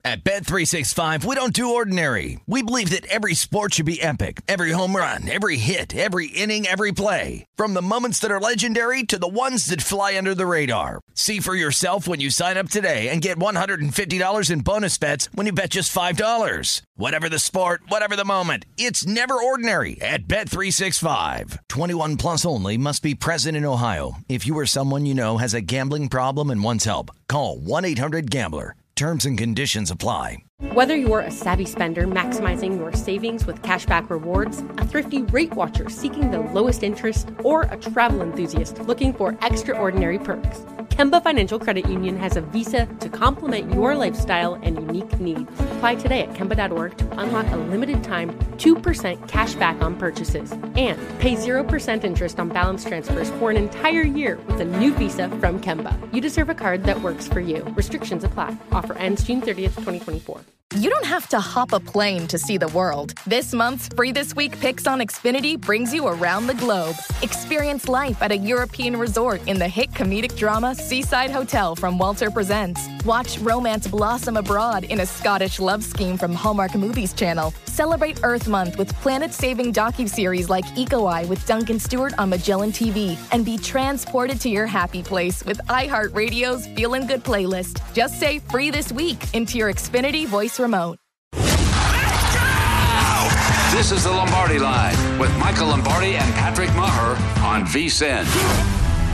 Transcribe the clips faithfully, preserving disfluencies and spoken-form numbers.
At Bet three sixty-five, we don't do ordinary. We believe that every sport should be epic. Every home run, every hit, every inning, every play. From the moments that are legendary to the ones that fly under the radar. See for yourself when you sign up today and get one hundred fifty dollars in bonus bets when you bet just five dollars. Whatever the sport, whatever the moment, it's never ordinary at Bet three sixty-five. twenty-one plus only. Must be present in Ohio. If you or someone you know has a gambling problem and wants help, call one eight hundred gambler. Terms and conditions apply. Whether you're a savvy spender maximizing your savings with cashback rewards, a thrifty rate watcher seeking the lowest interest, or a travel enthusiast looking for extraordinary perks, Kemba Financial Credit Union has a visa to complement your lifestyle and unique needs. Apply today at Kemba dot org to unlock a limited time two percent cash back on purchases and pay zero percent interest on balance transfers for an entire year with a new visa from Kemba. You deserve a card that works for you. Restrictions apply. Offer ends June thirtieth, twenty twenty-four. You don't have to hop a plane to see the world. This month's Free This Week Picks on Xfinity brings you around the globe. Experience life at a European resort in the hit comedic drama Seaside Hotel from Walter Presents. Watch romance blossom abroad in a Scottish love scheme from Hallmark Movies Channel. Celebrate Earth Month with planet-saving docuseries like Eco Eye with Duncan Stewart on Magellan T V. And be transported to your happy place with iHeartRadio's Feelin' Good playlist. Just say Free This Week into your Xfinity voice remote. This is the Lombardi Line with Michael Lombardi and Patrick Maher on V S I N.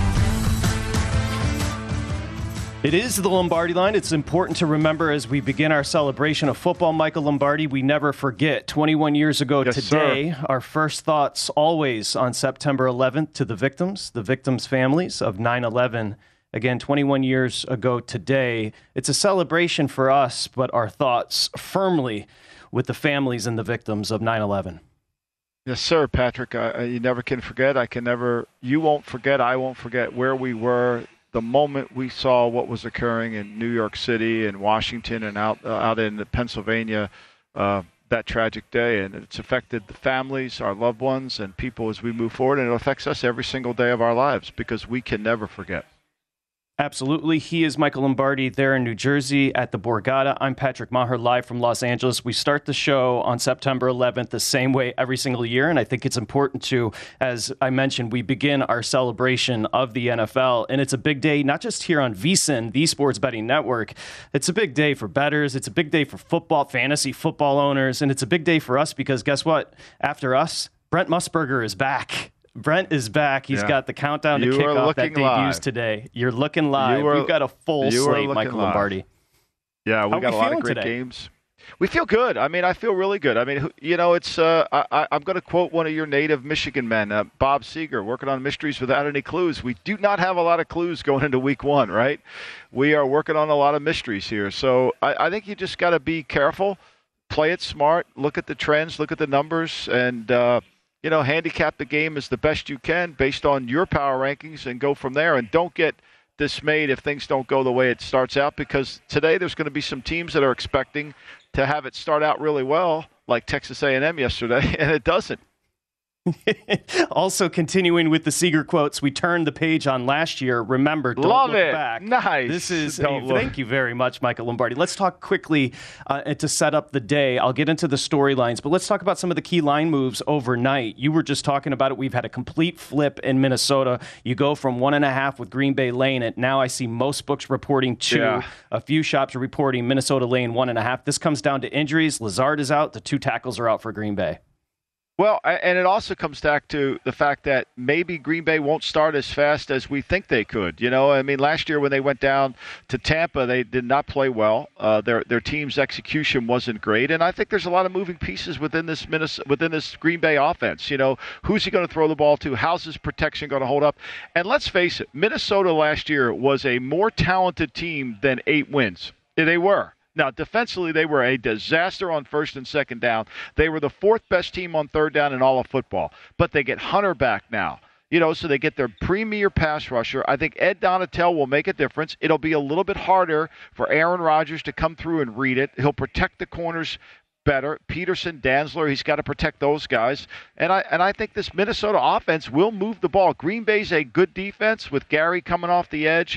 It is the Lombardi Line. It's important to remember as we begin our celebration of football, Michael Lombardi, we never forget. twenty-one years ago yes, today, sir. Our first thoughts always on September eleventh to the victims, the victims' families of nine eleven. Again, twenty-one years ago today. It's a celebration for us, but our thoughts firmly with the families and the victims of nine eleven. Yes, sir, Patrick. I, you never can forget. I can never, you won't forget, I won't forget where we were the moment we saw what was occurring in New York City and Washington and out uh, out in Pennsylvania uh, that tragic day. And it's affected the families, our loved ones, and people as we move forward. And it affects us every single day of our lives because we can never forget. Absolutely. He is Michael Lombardi there in New Jersey at the Borgata. I'm Patrick Maher, live from Los Angeles. We start the show on September eleventh the same way every single year, and I think it's important to, as I mentioned, we begin our celebration of the N F L, and it's a big day, not just here on V S I N, the Sports Betting Network. It's a big day for bettors. It's a big day for football, fantasy football owners, and it's a big day for us because guess what? After us, Brent Musburger is back. Brent is back. He's yeah. got the countdown to you kickoff that debuts live. today. You're looking live. You are, We've got a full slate, Michael live. Lombardi. Yeah, we How got we a lot of great today? games. We feel good. I mean, I feel really good. I mean, you know, it's. Uh, I, I'm going to quote one of your native Michigan men, uh, Bob Seeger, working on Mysteries Without Any Clues. We do not have a lot of clues going into week one, right? We are working on a lot of mysteries here. So I, I think you just got to be careful, play it smart, look at the trends, look at the numbers, and, uh, you know, handicap the game as the best you can based on your power rankings and go from there. And don't get dismayed if things don't go the way it starts out, because today there's going to be some teams that are expecting to have it start out really well, like Texas A and M yesterday, and it doesn't. Also continuing with the Seeger quotes, we turned the page on last year. Remember, don't Love look it. back. Nice. This is a, Don't look. Thank you very much, Michael Lombardi. Let's talk quickly uh, to set up the day. I'll get into the storylines, but let's talk about some of the key line moves overnight. You were just talking about it. We've had a complete flip in Minnesota. You go from one and a half with Green Bay laying it. Now I see most books reporting two. Yeah. A few shops are reporting Minnesota laying one and a half. This comes down to injuries. Lazard is out. The two tackles are out for Green Bay. Well, and it also comes back to the fact that maybe Green Bay won't start as fast as we think they could. You know, I mean, last year when they went down to Tampa, they did not play well. Uh, their their team's execution wasn't great, and I think there's a lot of moving pieces within this Minnesota, within this Green Bay offense. You know, who's he going to throw the ball to? How's his protection going to hold up? And let's face it, Minnesota last year was a more talented team than eight wins. They were. Now, defensively, they were a disaster on first and second down. They were the fourth best team on third down in all of football. But they get Hunter back now. You know, so they get their premier pass rusher. I think Ed Donatel will make a difference. It'll be a little bit harder for Aaron Rodgers to come through and read it. He'll protect the corners better. Peterson, Dantzler, he's got to protect those guys. And I and I think this Minnesota offense will move the ball. Green Bay's a good defense with Gary coming off the edge.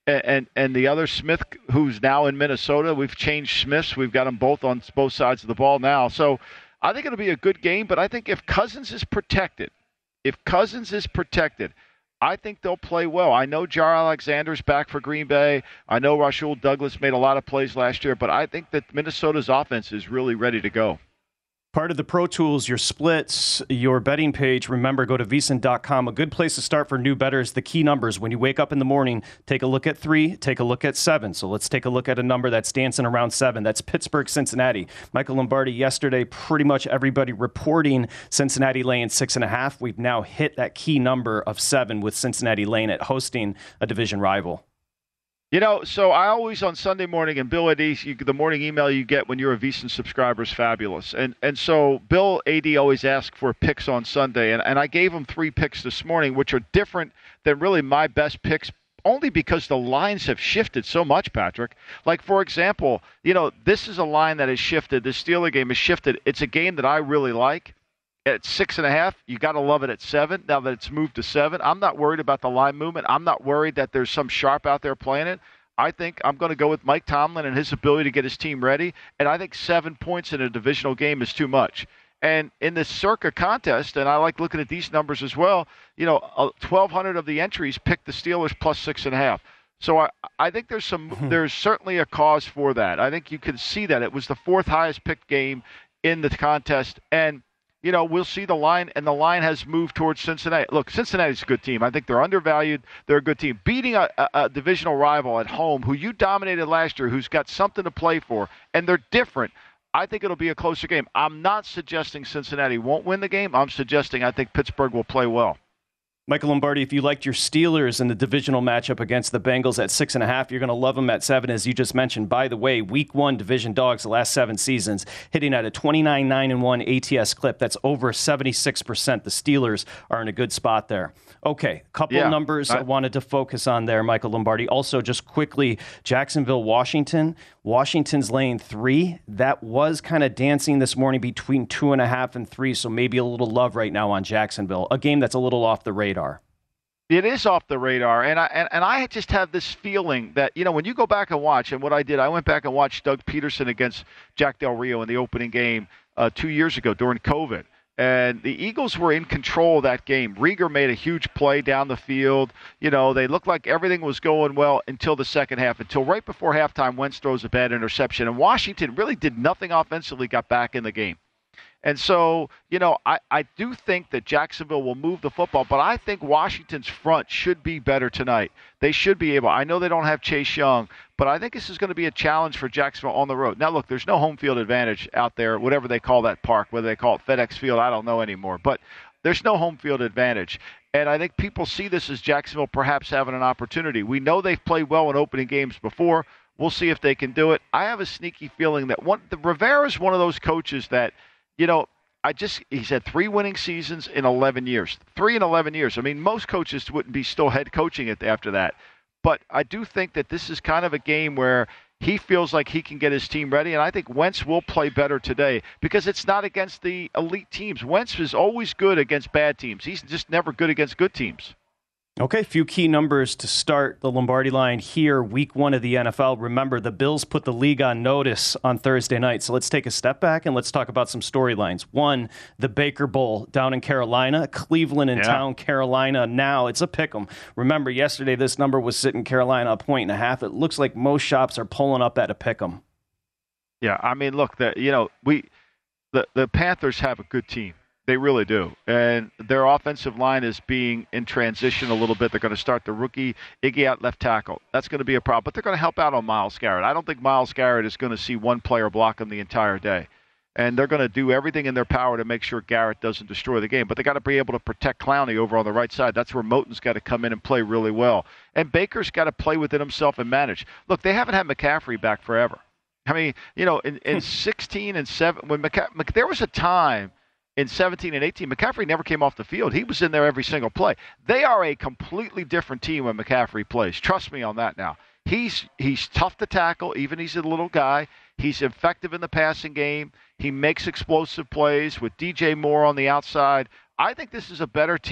and, and and the other Smith, who's now in Minnesota. We've changed Smiths. We've got them both on both sides of the ball now. So I think it'll be a good game. But I think if Cousins is protected, if Cousins is protected, I think they'll play well. I know Jaire Alexander's back for Green Bay. I know Rasul Douglas made a lot of plays last year, but I think that Minnesota's offense is really ready to go. Part of the Pro Tools, your splits, your betting page, remember, go to V S I N dot com. A good place to start for new bettors, the key numbers. When you wake up in the morning, take a look at three, take a look at seven. So let's take a look at a number that's dancing around seven. That's Pittsburgh, Cincinnati. Michael Lombardi, yesterday, pretty much everybody reporting Cincinnati laying six and a half. We've now hit that key number of seven with Cincinnati laying it, hosting a division rival. You know, so I always on Sunday morning, and Bill A D, you, the morning email you get when you're a V S I N subscriber is fabulous. And and so Bill A D always asks for picks on Sunday, and, and I gave him three picks this morning, which are different than really my best picks, only because the lines have shifted so much, Patrick. Like, for example, you know, this is a line that has shifted. The Steeler game has shifted. It's a game that I really like. At six and a half, you got to love it at seven. Now that it's moved to seven, I'm not worried about the line movement. I'm not worried that there's some sharp out there playing it. I think I'm going to go with Mike Tomlin and his ability to get his team ready. And I think seven points in a divisional game is too much. And in this Circa contest, and I like looking at these numbers as well, you know, twelve hundred of the entries picked the Steelers plus six and a half. So I, I think there's some, there's certainly a cause for that. I think you can see that it was the fourth highest picked game in the contest. And you know, we'll see the line, and the line has moved towards Cincinnati. Look, Cincinnati's a good team. I think they're undervalued. They're a good team. Beating a, a, a divisional rival at home who you dominated last year, who's got something to play for, and they're different, I think it'll be a closer game. I'm not suggesting Cincinnati won't win the game. I'm suggesting I think Pittsburgh will play well. Michael Lombardi, if you liked your Steelers in the divisional matchup against the Bengals at six and a half, you're going to love them at seven, as you just mentioned. By the way, week one division dogs the last seven seasons, hitting at a twenty-nine nine and one A T S clip. That's over seventy-six percent. The Steelers are in a good spot there. Okay, couple yeah, numbers I, I wanted to focus on there, Michael Lombardi. Also, just quickly, Jacksonville, Washington. Washington's laying three. That was kind of dancing this morning between two and a half and three, so maybe a little love right now on Jacksonville, a game that's a little off the radar. It is off the radar, and I and, and I just have this feeling that, you know, when you go back and watch, and what I did, I went back and watched Doug Peterson against Jack Del Rio in the opening game uh, two years ago during COVID. And the Eagles were in control of that game. Rieger made a huge play down the field. You know, they looked like everything was going well until the second half, until right before halftime, Wentz throws a bad interception. And Washington really did nothing offensively, got back in the game. And so, you know, I, I do think that Jacksonville will move the football, but I think Washington's front should be better tonight. They should be able. I know they don't have Chase Young, but I think this is going to be a challenge for Jacksonville on the road. Now, look, there's no home field advantage out there, whatever they call that park, whether they call it FedEx Field, I don't know anymore. But there's no home field advantage. And I think people see this as Jacksonville perhaps having an opportunity. We know they've played well in opening games before. We'll see if they can do it. I have a sneaky feeling that one, the Rivera is one of those coaches that, you know, I just he's had three winning seasons in eleven years. Three in eleven years. I mean, most coaches wouldn't be still head coaching it after that. But I do think that this is kind of a game where he feels like he can get his team ready, and I think Wentz will play better today because it's not against the elite teams. Wentz is always good against bad teams. He's just never good against good teams. Okay, a few key numbers to start the Lombardi line here, week one of the N F L. Remember, the Bills put the league on notice on Thursday night, so let's take a step back and let's talk about some storylines. One, the Baker Bowl down in Carolina, Cleveland in yeah. town, Carolina. Now it's a pick 'em. Remember, yesterday this number was sitting Carolina a point and a half. It looks like most shops are pulling up at a pick 'em. Yeah, I mean, look, the, you know, we the the Panthers have a good team. They really do. And their offensive line is being in transition a little bit. They're going to start the rookie Iggy at left tackle. That's going to be a problem. But they're going to help out on Myles Garrett. I don't think Myles Garrett is going to see one player block him the entire day. And they're going to do everything in their power to make sure Garrett doesn't destroy the game. But they got to be able to protect Clowney over on the right side. That's where Moton's got to come in and play really well. And Baker's got to play within himself and manage. Look, they haven't had McCaffrey back forever. I mean, you know, in, in sixteen and seven, when McCaffrey, there was a time in seventeen and eighteen, McCaffrey never came off the field. He was in there every single play. They are a completely different team when McCaffrey plays. Trust me on that now. He's he's tough to tackle, even he's a little guy. He's effective in the passing game. He makes explosive plays with D J Moore on the outside. I think this is a better team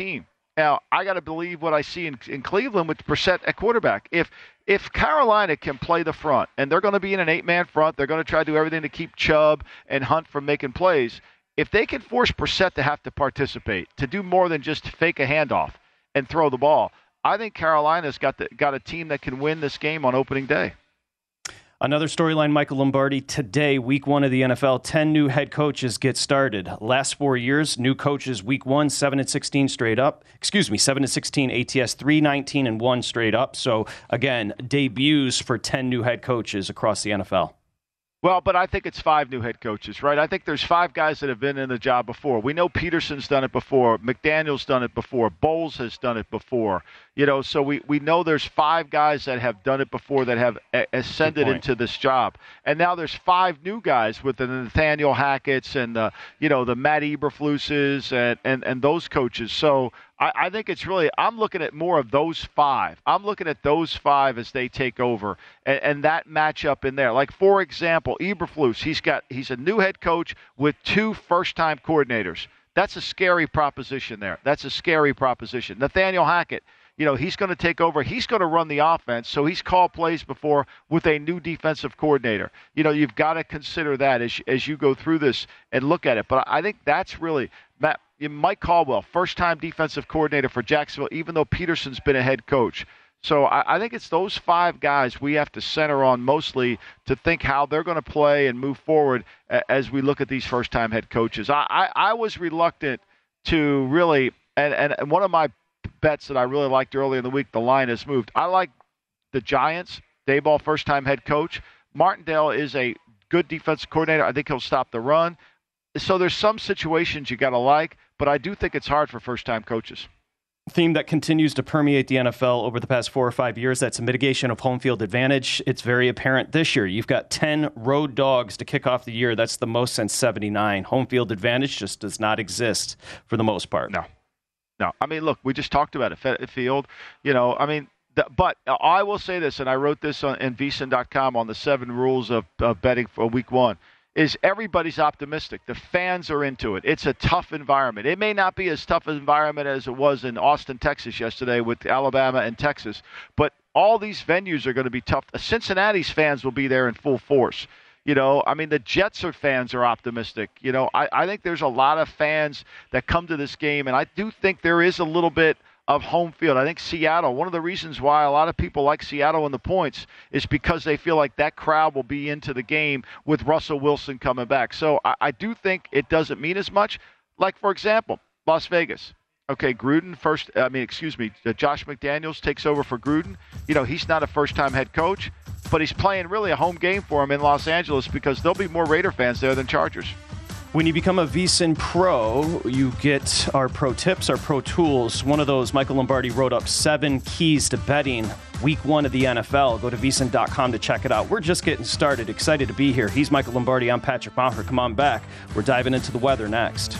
Now, I got to believe what I see in, in Cleveland with Brissett at quarterback. If if Carolina can play the front, and they're going to be in an eight-man front, they're going to try to do everything to keep Chubb and Hunt from making plays. If they can force Brissett to have to participate, to do more than just fake a handoff and throw the ball, I think Carolina's got the, got a team that can win this game on opening day. Another storyline, Michael Lombardi. Today, week one of the N F L, ten new head coaches get started. Last four years, new coaches, week one, seven and sixteen straight up. Excuse me, seven and sixteen A T S, three, nineteen, and one straight up. So, again, debuts for ten new head coaches across the N F L. Well, but I think it's five new head coaches, right? I think there's five guys that have been in the job before. We know Peterson's done it before. McDaniel's done it before. Bowles has done it before. You know, so we, we know there's five guys that have done it before that have ascended into this job. And now there's five new guys with the Nathaniel Hackett's and the, you know, the Matt Eberflus's and, and, and those coaches. So I, I think it's really, I'm looking at more of those five. I'm looking at those five as they take over and, and that matchup in there. Like, for example, Eberflus, he's got, he's a new head coach with two first-time coordinators. That's a scary proposition there. That's a scary proposition. Nathaniel Hackett, you know, he's going to take over. He's going to run the offense, so he's called plays before with a new defensive coordinator. You know, you've got to consider that as, as you go through this and look at it. But I think that's really Matt, Mike Caldwell, first-time defensive coordinator for Jacksonville, even though Peterson's been a head coach. So I, I think it's those five guys we have to center on mostly to think how they're going to play and move forward as we look at these first-time head coaches. I, I, I was reluctant to really, and, and, and one of my bets that I really liked earlier in the week, the line has moved. I like the Giants, Daboll, first-time head coach. Martindale is a good defensive coordinator. I think he'll stop the run. So there's some situations you got to like, but I do think it's hard for first-time coaches. Theme that continues to permeate the N F L over the past four or five years, that's a mitigation of home field advantage. It's very apparent this year. You've got ten road dogs to kick off the year. That's the most since seventy-nine. Home field advantage just does not exist for the most part. No. No. I mean, look, we just talked about it. Field, you know, I mean, the, but I will say this, and I wrote this on in V S I N dot com on the seven rules of, of betting for week one. Is everybody's optimistic. The fans are into it. It's a tough environment. It may not be as tough an environment as it was in Austin, Texas yesterday with Alabama and Texas, but all these venues are going to be tough. Cincinnati's fans will be there in full force. You know, I mean, the Jets are fans are optimistic. You know, I, I think there's a lot of fans that come to this game, and I do think there is a little bit of home field. I think Seattle, one of the reasons why a lot of people like Seattle in the points is because they feel like that crowd will be into the game with Russell Wilson coming back. So I, I do think it doesn't mean as much. Like, for example, Las Vegas. Okay, Gruden first, I mean, excuse me, Josh McDaniels takes over for Gruden. You know, he's not a first-time head coach, but he's playing really a home game for him in Los Angeles because there'll be more Raider fans there than Chargers. When you become a V S I N Pro, you get our pro tips, our pro tools. One of those, Michael Lombardi wrote up seven keys to betting week one of the N F L. Go to V S I N dot com to check it out. We're just getting started. Excited to be here. He's Michael Lombardi. I'm Patrick Maher. Come on back. We're diving into the weather next.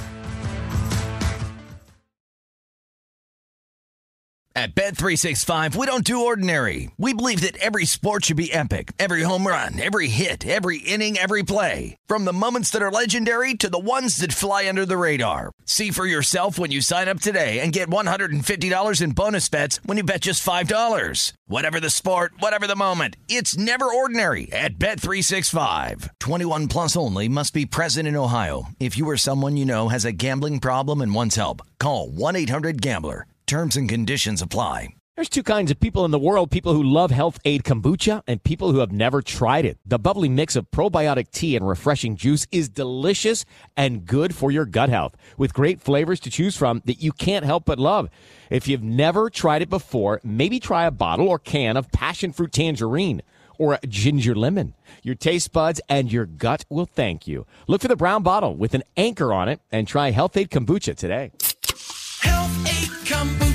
At Bet three sixty-five, we don't do ordinary. We believe that every sport should be epic. Every home run, every hit, every inning, every play. From the moments that are legendary to the ones that fly under the radar. See for yourself when you sign up today and get one hundred fifty dollars in bonus bets when you bet just five dollars. Whatever the sport, whatever the moment, it's never ordinary at Bet three sixty-five. twenty-one plus only. Must be present in Ohio. If you or someone you know has a gambling problem and wants help, call one eight hundred gambler. Terms and conditions apply. There's two kinds of people in the world, people who love Health Aid Kombucha and people who have never tried it. The bubbly mix of probiotic tea and refreshing juice is delicious and good for your gut health, with great flavors to choose from that you can't help but love. If you've never tried it before, maybe try a bottle or can of passion fruit tangerine or a ginger lemon. Your taste buds and your gut will thank you. Look for the brown bottle with an anchor on it and try Health Aid Kombucha today. Health Aid Kombucha.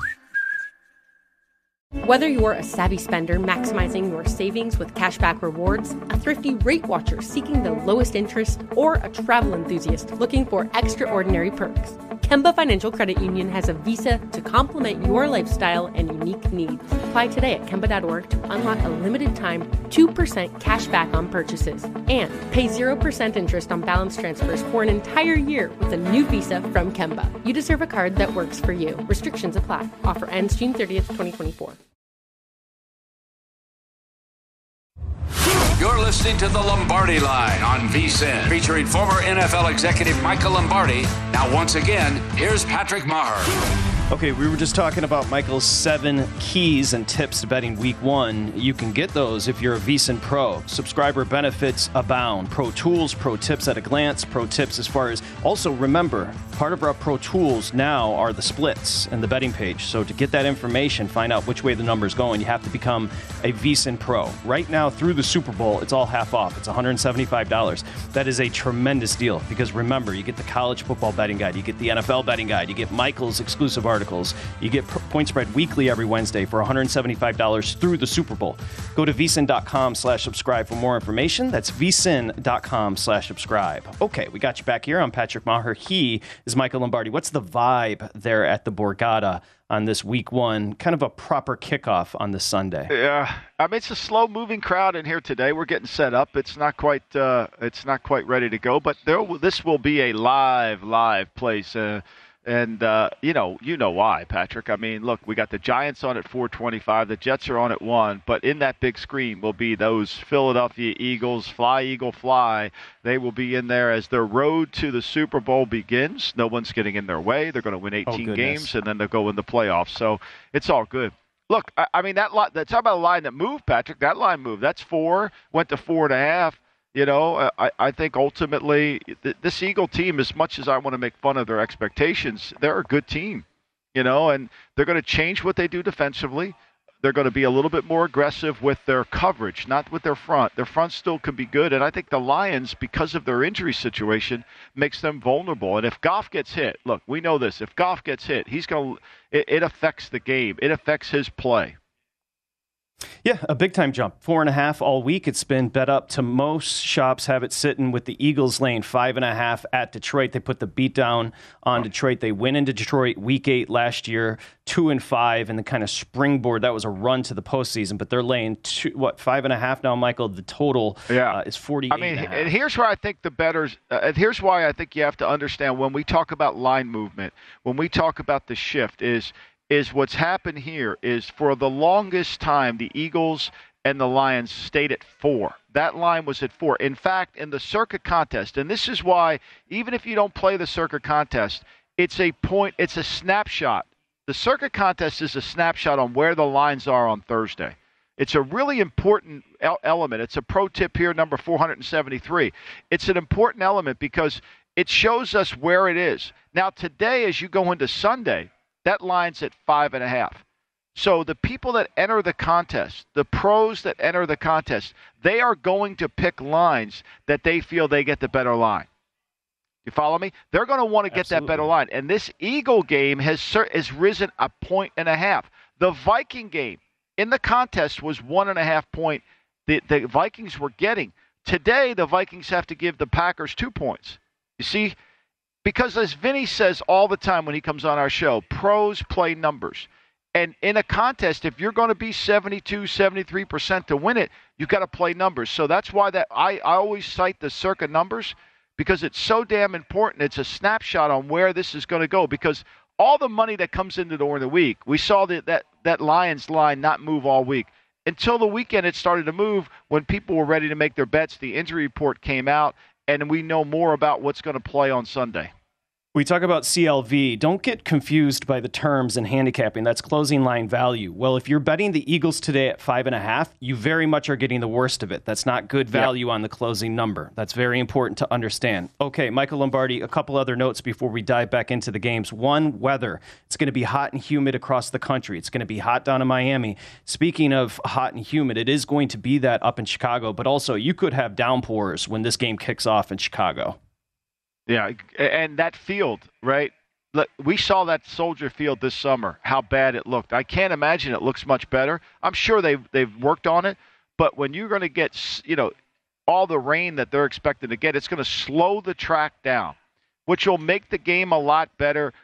Whether you're a savvy spender maximizing your savings with cashback rewards, a thrifty rate watcher seeking the lowest interest, or a travel enthusiast looking for extraordinary perks, Kemba Financial Credit Union has a visa to complement your lifestyle and unique needs. Apply today at Kemba dot org to unlock a limited time two percent cash back on purchases and pay zero percent interest on balance transfers for an entire year with a new visa from Kemba. You deserve a card that works for you. Restrictions apply. Offer ends June thirtieth, twenty twenty-four. You're listening to the Lombardi Line on V S I N, featuring former N F L executive Michael Lombardi. Now, once again, here's Patrick Maher. Okay, we were just talking about Michael's seven keys and tips to betting week one. You can get those if you're a V S I N Pro. Subscriber benefits abound. Pro tools, pro tips at a glance, pro tips as far as... Also, remember, part of our pro tools now are the splits and the betting page. So to get that information, find out which way the number's going, you have to become a V S I N Pro. Right now, through the Super Bowl, it's all half off. It's one hundred seventy-five dollars. That is a tremendous deal because remember, you get the college football betting guide, you get the N F L betting guide, you get Michael's exclusive articles. You get Point Spread weekly every Wednesday for one hundred seventy-five dollars through the Super Bowl. Go to V S I N dot com slash subscribe for more information. That's V S I N dot com slash subscribe. Okay, we got you back here. I'm Patrick Maher. He is Michael Lombardi. What's the vibe there at the Borgata on this week one? Kind of a proper kickoff on this Sunday. Yeah, I mean, it's a slow-moving crowd in here today. We're getting set up. It's not quite uh, it's not quite ready to go, but there this will be a live, live place. Uh, And, uh, you know, you know why, Patrick. I mean, look, we got the Giants on at four twenty-five. The Jets are on at one. But in that big screen will be those Philadelphia Eagles, fly, Eagle, fly. They will be in there as their road to the Super Bowl begins. No one's getting in their way. They're going to win eighteen oh, games, and then they'll go in the playoffs. So it's all good. Look, I, I mean, that line, talk about a line that moved, Patrick. That line moved. That's four, went to four and a half. You know, I, I think ultimately this Eagle team, as much as I want to make fun of their expectations, they're a good team, you know, and they're going to change what they do defensively. They're going to be a little bit more aggressive with their coverage, not with their front. Their front still could be good, and I think the Lions, because of their injury situation, makes them vulnerable. And if Goff gets hit, look, we know this. If Goff gets hit, he's going to it, it affects the game. It affects his play. Yeah, a big-time jump. Four and a half all week. It's been bet up to most shops have it sitting with the Eagles laying five and a half at Detroit. They put the beat down on Detroit. They went into Detroit week eight last year, two and five, and the kind of springboard. That was a run to the postseason, but they're laying two, what, five and a half now, Michael. The total yeah. uh, is forty-eight I mean, and, and here's where I think the bettors, uh, here's why I think you have to understand when we talk about line movement, when we talk about the shift is – is what's happened here is for the longest time, the Eagles and the Lions stayed at four. That line was at four. In fact, in the circuit contest, and this is why even if you don't play the circuit contest, it's a point, it's a snapshot. The circuit contest is a snapshot on where the lines are on Thursday. It's a really important element. It's a pro tip here, number four hundred seventy-three. It's an important element because it shows us where it is. Now, today, as you go into Sunday, that line's at five and a half. So the people that enter the contest, the pros that enter the contest, they are going to pick lines that they feel they get the better line. You follow me? They're going to want to get Absolutely. that better line. And this Eagle game has has risen a point and a half. The Viking game in the contest was one and a half point. The, the Vikings were getting. Today, the Vikings have to give the Packers two points. You see? Because as Vinny says all the time when he comes on our show, pros play numbers. And in a contest, if you're going to be seventy-two, seventy-three percent to win it, you've got to play numbers. So that's why that I, I always cite the circa numbers because it's so damn important. It's a snapshot on where this is going to go because all the money that comes into during the week, we saw that, that, that Lions line not move all week. Until the weekend, it started to move when people were ready to make their bets. The injury report came out. And we know more about what's going to play on Sunday. We talk about C L V. Don't get confused by the terms in handicapping. That's closing line value. Well, if you're betting the Eagles today at five and a half, you very much are getting the worst of it. That's not good value yep. on the closing number. That's very important to understand. Okay, Michael Lombardi, a couple other notes before we dive back into the games. One, weather. It's going to be hot and humid across the country. It's going to be hot down in Miami. Speaking of hot and humid, it is going to be that up in Chicago, but also you could have downpours when this game kicks off in Chicago. Yeah, and that field, right? We saw that Soldier Field this summer, how bad it looked. I can't imagine it looks much better. I'm sure they've, they've worked on it, but when you're going to get, you know, all the rain that they're expected to get, it's going to slow the track down, which will make the game a lot better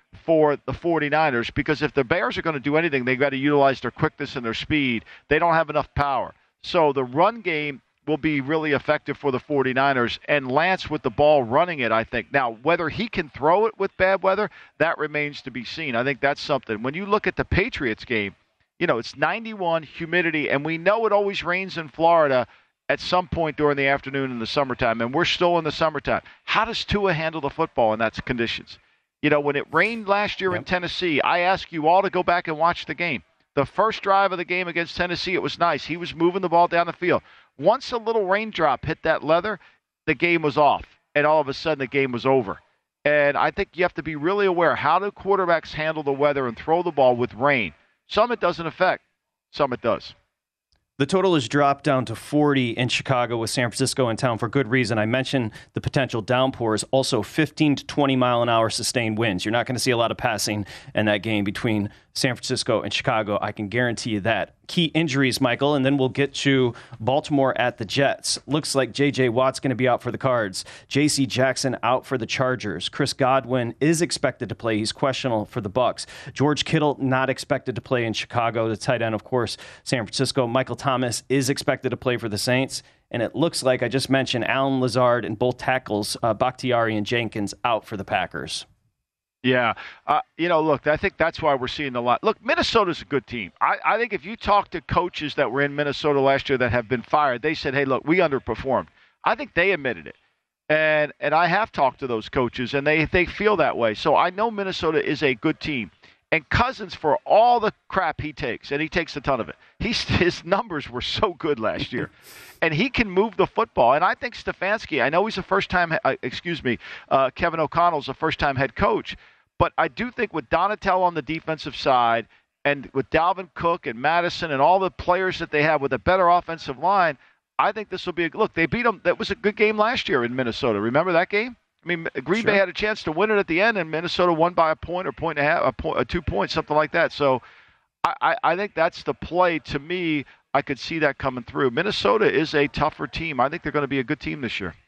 for the 49ers, because if the Bears are going to do anything, they've got to utilize their quickness and their speed. They don't have enough power. So the run game will be really effective for the 49ers, and Lance with the ball running it, I think. Now, whether he can throw it with bad weather, that remains to be seen. I think that's something. When you look at the Patriots game, you know, it's ninety-one, humidity, and we know it always rains in Florida at some point during the afternoon in the summertime, and we're still in the summertime. How does Tua handle the football in that conditions? You know, when it rained last year yep. in Tennessee, I ask you all to go back and watch the game. The first drive of the game against Tennessee, it was nice. He was moving the ball down the field. Once a little raindrop hit that leather, the game was off, and all of a sudden the game was over. And I think you have to be really aware, how do quarterbacks handle the weather and throw the ball with rain? Some it doesn't affect, some it does. The total has dropped down to forty in Chicago with San Francisco in town for good reason. I mentioned the potential downpours, also fifteen to twenty mile an hour sustained winds. You're not going to see a lot of passing in that game between San Francisco and Chicago. I can guarantee you that. Key injuries, Michael, and then we'll get to Baltimore at the Jets. Looks like J J. Watt's going to be out for the Cards. J C. Jackson out for the Chargers. Chris Godwin is expected to play. He's questionable for the Bucks. George Kittle not expected to play in Chicago. The tight end, of course, San Francisco. Michael Thomas is expected to play for the Saints. And it looks like, I just mentioned, Allen Lazard and both tackles, uh, Bakhtiari and Jenkins, out for the Packers. Yeah. Uh, you know, look, I think that's why we're seeing a lot. Look, Minnesota's a good team. I, I think if you talk to coaches that were in Minnesota last year that have been fired, they said, hey, look, we underperformed. I think they admitted it. And and I have talked to those coaches, and they, they feel that way. So I know Minnesota is a good team. And Cousins, for all the crap he takes, and he takes a ton of it, he's, his numbers were so good last year. And he can move the football. And I think Stefanski, I know he's a first-time, uh, excuse me, uh, Kevin O'Connell's a first-time head coach. But I do think with Donatello on the defensive side and with Dalvin Cook and Madison and all the players that they have with a better offensive line, I think this will be a – look, they beat them – that was a good game last year in Minnesota. Remember that game? I mean, Green sure. Bay had a chance to win it at the end, and Minnesota won by a point or point and a half, a point, a two points, something like that. So I, I, I think that's the play. To me, I could see that coming through. Minnesota is a tougher team. I think they're going to be a good team this year.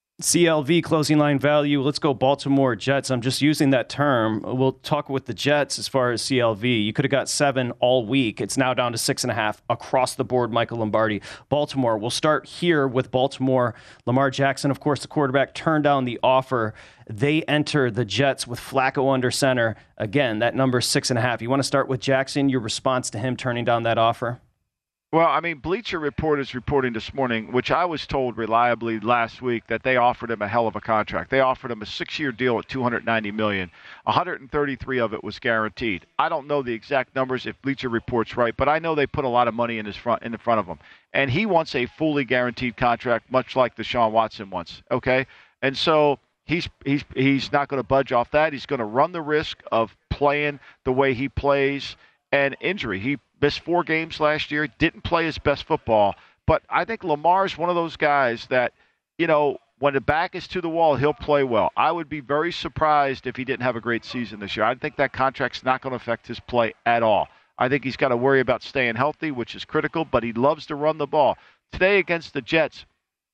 C L V, closing line value. Let's go Baltimore Jets. I'm just using that term. We'll talk with the Jets as far as C L V. You could have got seven all week. It's now down to six and a half across the board, Michael Lombardi. Baltimore, we'll start here with Baltimore. Lamar Jackson, of course, the quarterback, turned down the offer. They enter the Jets with Flacco under center. Again, that number is six and a half. You want to start with Jackson, your response to him turning down that offer? Well, I mean, Bleacher Report is reporting this morning, which I was told reliably last week, that they offered him a hell of a contract. They offered him a six-year deal at two hundred ninety million dollars. one hundred thirty-three of it was guaranteed. I don't know the exact numbers if Bleacher Report's right, but I know they put a lot of money in his front in the front of him. And he wants a fully guaranteed contract, much like Deshaun Watson wants. Okay, and so he's he's he's not going to budge off that. He's going to run the risk of playing the way he plays and injury. He missed four games last year, didn't play his best football. But I think Lamar's one of those guys that, you know, when the back is to the wall, he'll play well. I would be very surprised if he didn't have a great season this year. I think that contract's not going to affect his play at all. I think he's got to worry about staying healthy, which is critical, but he loves to run the ball. Today against the Jets,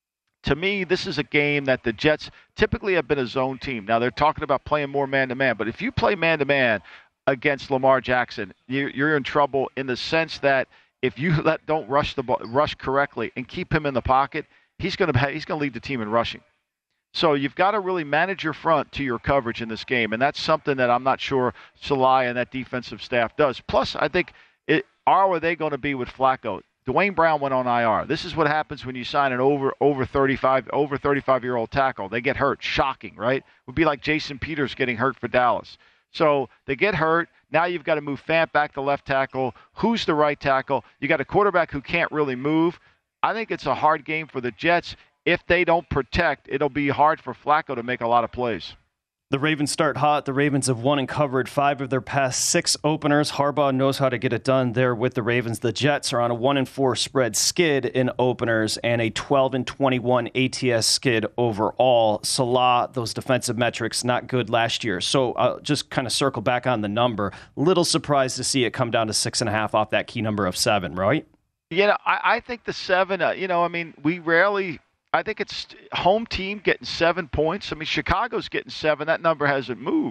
to me, this is a game that the Jets typically have been a zone team. Now, they're talking about playing more man-to-man, but if you play man-to-man against Lamar Jackson, you're in trouble in the sense that if you let don't rush the ball, rush correctly and keep him in the pocket, he's going to he's going to lead the team in rushing. So you've got to really manage your front to your coverage in this game, and that's something that I'm not sure Saleh and that defensive staff does. Plus, I think it, how are they going to be with Flacco? Dwayne Brown went on I R. This is what happens when you sign an over over thirty-five over thirty-five year old tackle. They get hurt. Shocking, right? It would be like Jason Peters getting hurt for Dallas. So they get hurt. Now you've got to move Fant back to left tackle. Who's the right tackle? You got a quarterback who can't really move. I think it's a hard game for the Jets. If they don't protect, it'll be hard for Flacco to make a lot of plays. The Ravens start hot. The Ravens have won and covered five of their past six openers. Harbaugh knows how to get it done there with the Ravens. The Jets are on a one and four spread skid in openers and a twelve and twenty-one A T S skid overall. Salah, those defensive metrics, not good last year. So uh, just kind of circle back on the number. Little surprised to see it come down to six and a half off that key number of seven, right? Yeah, I, I think the seven, uh, you know, I mean, we rarely... I think it's home team getting seven points. I mean, Chicago's getting seven. That number hasn't moved.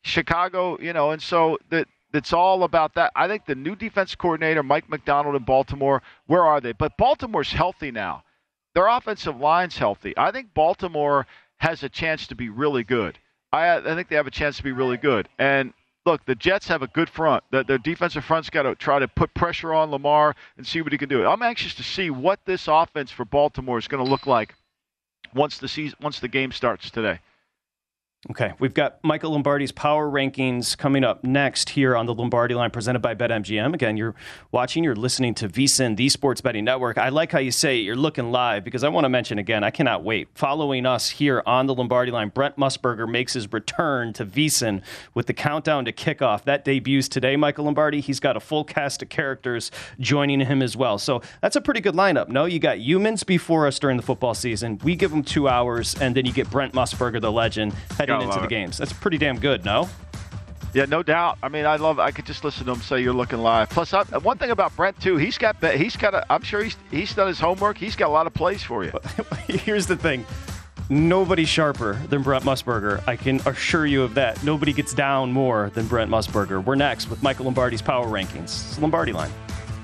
Chicago, you know, and so that it's all about that. I think the new defense coordinator, Mike Macdonald in Baltimore, where are they? But Baltimore's healthy now. Their offensive line's healthy. I think Baltimore has a chance to be really good. I, I think they have a chance to be really good. And look, the Jets have a good front. The, their defensive front's got to try to put pressure on Lamar and see what he can do. I'm anxious to see what this offense for Baltimore is going to look like once the season, once the game starts today. Okay, we've got Michael Lombardi's Power Rankings coming up next here on the Lombardi Line, presented by BetMGM. Again, you're watching, you're listening to VSiN, the Sports Betting Network. I like how you say you're looking live, because I want to mention again, I cannot wait. Following us here on the Lombardi Line, Brent Musburger makes his return to VSiN with the countdown to kickoff. That debuts today, Michael Lombardi. He's got a full cast of characters joining him as well. So that's a pretty good lineup, no? You got humans before us during the football season. We give them two hours, and then you get Brent Musburger, the legend, heading into the games. That's pretty damn good, no? Yeah, no doubt. I mean, I love. I could just listen to him say you're looking live. Plus, I, one thing about Brent too, he's got. He's got. A, I'm sure he's he's done his homework. He's got a lot of plays for you. Here's the thing: nobody sharper than Brent Musburger. I can assure you of that. Nobody gets down more than Brent Musburger. We're next with Michael Lombardi's Power Rankings. It's the Lombardi Line.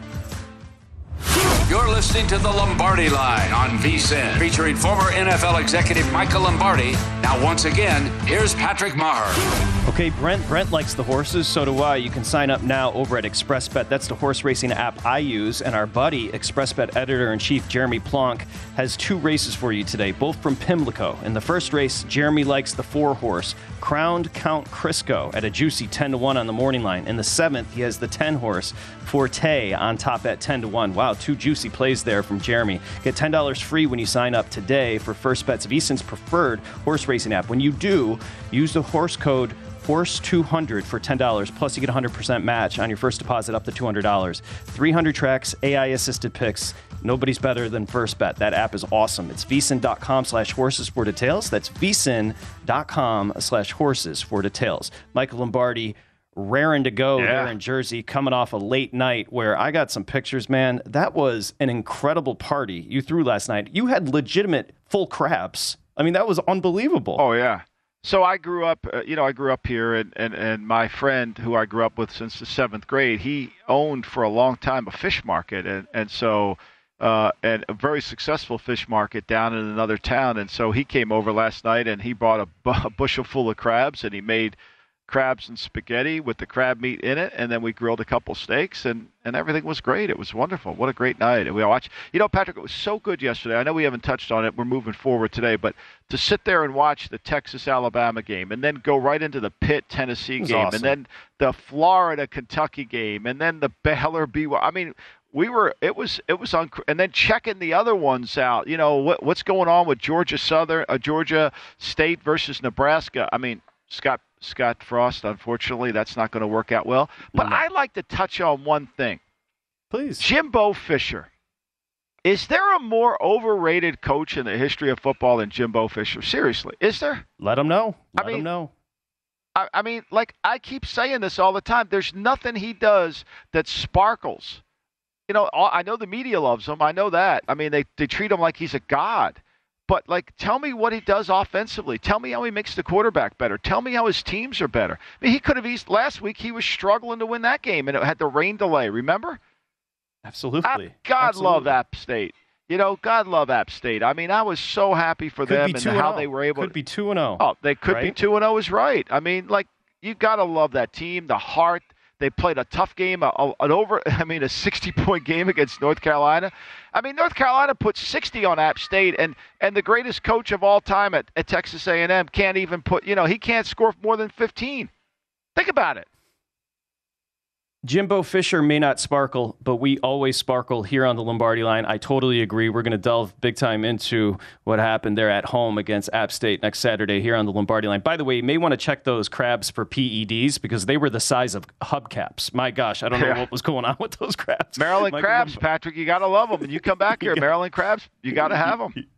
You're listening to the Lombardi Line on VSiN, featuring former N F L executive Michael Lombardi. Now, once again, here's Patrick Maher. Okay, Brent. Brent likes the horses. So do I. You can sign up now over at ExpressBet. That's the horse racing app I use. And our buddy, ExpressBet editor-in-chief Jeremy Plonk, has two races for you today, both from Pimlico. In the first race, Jeremy likes the four-horse Crowned Count Crisco at a juicy ten to one on the morning line. In the seventh, he has the ten-horse Forte on top at ten to one. Wow, two juicy plays there from Jeremy. Get ten dollars free when you sign up today for First Bet's VSiN's preferred horse racing app. When you do, use the horse code horse two hundred for ten dollars, plus you get a one hundred percent match on your first deposit up to two hundred dollars. three hundred tracks, A I-assisted picks. Nobody's better than First Bet. That app is awesome. It's vsin.com slash horses for details. That's vsin.com slash horses for details. Michael Lombardi, raring to go yeah. there in Jersey, coming off a late night where I got some pictures, man. That was an incredible party you threw last night. You had legitimate full crabs. I mean, that was unbelievable. Oh, yeah. So I grew up, uh, you know, I grew up here, and, and, and my friend who I grew up with since the seventh grade, he owned for a long time a fish market. And, and so, uh, and a very successful fish market down in another town. And so he came over last night and he bought a, bu- a bushel full of crabs, and he made crabs and spaghetti with the crab meat in it, and then we grilled a couple steaks, and, and everything was great. It was wonderful. What a great night. And we watched, you know, Patrick, it was so good yesterday. I know we haven't touched on it. We're moving forward today, but to sit there and watch the Texas-Alabama game, and then go right into the Pitt-Tennessee game, awesome. And then the Florida-Kentucky game, and then the Baylor-B Y U. I mean, we were, it was, it was on, and then checking the other ones out. You know, what, what's going on with Georgia Southern, uh, Georgia State versus Nebraska. I mean, Scott Scott Frost, unfortunately, that's not going to work out well. But no. I'd like to touch on one thing. Please. Jimbo Fisher. Is there a more overrated coach in the history of football than Jimbo Fisher? Seriously, is there? Let him know. Let I mean, him know. I, I mean, like, I keep saying this all the time. There's nothing he does that sparkles. You know, I know the media loves him. I know that. I mean, they, they treat him like he's a god. But, like, tell me what he does offensively. Tell me how he makes the quarterback better. Tell me how his teams are better. I mean, he could have eased last week. He was struggling to win that game, and it had the rain delay. Remember? Absolutely. I, God Absolutely. love App State. You know, God love App State. I mean, I was so happy for could them and how they were able. Could be two and zero. Oh, they could right? be two and zero is right. I mean, like, you got to love that team, the heart. They played a tough game, a, a, an over, I mean, a sixty-point game against North Carolina. I mean, North Carolina put sixty on App State, and, and the greatest coach of all time at, at Texas A and M can't even put, you know, he can't score more than fifteen. Think about it. Jimbo Fisher may not sparkle, but we always sparkle here on the Lombardi Line. I totally agree. We're going to delve big time into what happened there at home against App State next Saturday here on the Lombardi Line. By the way, you may want to check those crabs for P E Ds because they were the size of hubcaps. My gosh, I don't know yeah. what was going on with those crabs. Maryland Michael crabs, Lomb- Patrick, you got to love them. And you come back here, Maryland crabs, you got to have them.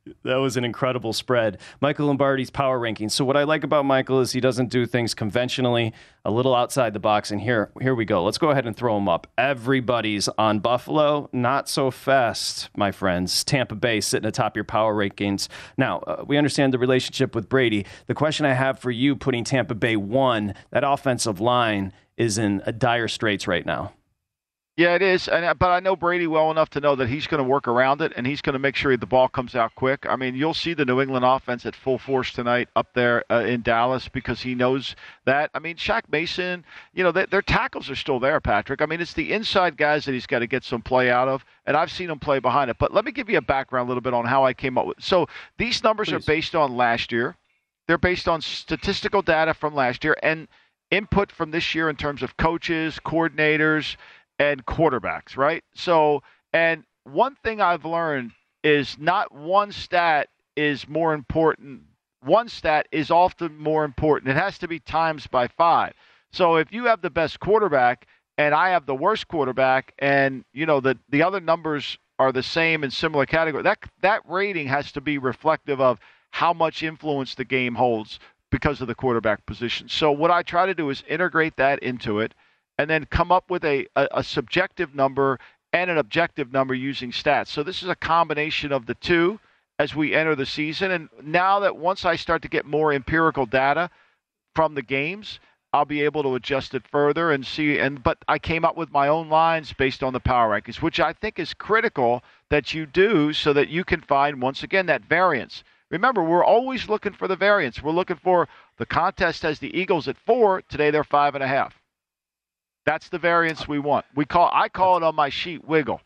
That was an incredible spread. Michael Lombardi's power rankings. So what I like about Michael is he doesn't do things conventionally, a little outside the box. And here, here we go. Let's go ahead and throw them up. Everybody's on Buffalo. Not so fast, my friends. Tampa Bay sitting atop your power rankings. Now, uh, we understand the relationship with Brady. The question I have for you, putting Tampa Bay one, that offensive line is in a dire straits right now. Yeah, it is, and but I know Brady well enough to know that he's going to work around it, and he's going to make sure the ball comes out quick. I mean, you'll see the New England offense at full force tonight up there uh, in Dallas because he knows that. I mean, Shaq Mason, you know, they, their tackles are still there, Patrick. I mean, it's the inside guys that he's got to get some play out of, and I've seen him play behind it. But let me give you a background a little bit on how I came up with. So these numbers Please. are based on last year. They're based on statistical data from last year and input from this year in terms of coaches, coordinators, and quarterbacks, right? So, and one thing I've learned is not one stat is more important. One stat is often more important. It has to be times by five. So if you have the best quarterback and I have the worst quarterback and, you know, the, the other numbers are the same in similar category, that that rating has to be reflective of how much influence the game holds because of the quarterback position. So what I try to do is integrate that into it and then come up with a, a, a subjective number and an objective number using stats. So this is a combination of the two as we enter the season. And now that once I start to get more empirical data from the games, I'll be able to adjust it further and see. And but I came up with my own lines based on the power rankings, which I think is critical that you do so that you can find, once again, that variance. Remember, we're always looking for the variance. We're looking for the contest has the Eagles at four. Today they're five and a half. That's the variance we want. We call I call it on my sheet wiggle.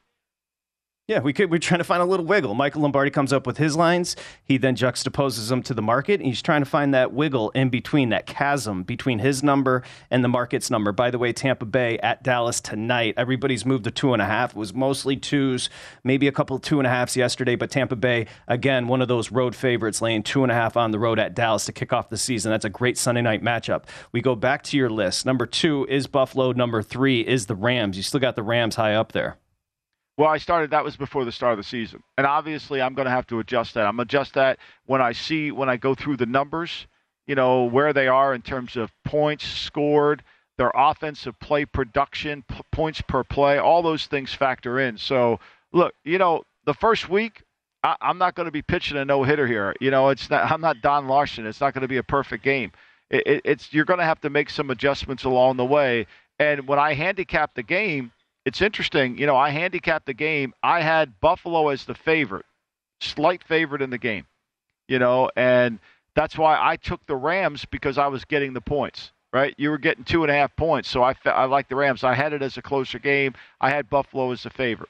Yeah, we could, we're trying to find a little wiggle. Michael Lombardi comes up with his lines. He then juxtaposes them to the market. And he's trying to find that wiggle in between, that chasm between his number and the market's number. By the way, Tampa Bay at Dallas tonight. Everybody's moved to two and a half. It was mostly twos, maybe a couple of two and a halves yesterday. But Tampa Bay, again, one of those road favorites, laying two and a half on the road at Dallas to kick off the season. That's a great Sunday night matchup. We go back to your list. Number two is Buffalo. Number three is the Rams. You still got the Rams high up there. Well, I started, that was before the start of the season. And obviously I'm going to have to adjust that. I'm going to adjust that when I see, when I go through the numbers, you know, where they are in terms of points scored, their offensive play production, p- points per play, all those things factor in. So, look, you know, the first week, I, I'm not going to be pitching a no-hitter here. You know, it's not, I'm not Don Larson. It's not going to be a perfect game. It, it, it's you're going to have to make some adjustments along the way. And when I handicap the game, it's interesting, you know, I handicapped the game. I had Buffalo as the favorite, slight favorite in the game, you know, and that's why I took the Rams because I was getting the points, right? You were getting two and a half points, so I, I like the Rams. I had it as a closer game. I had Buffalo as the favorite.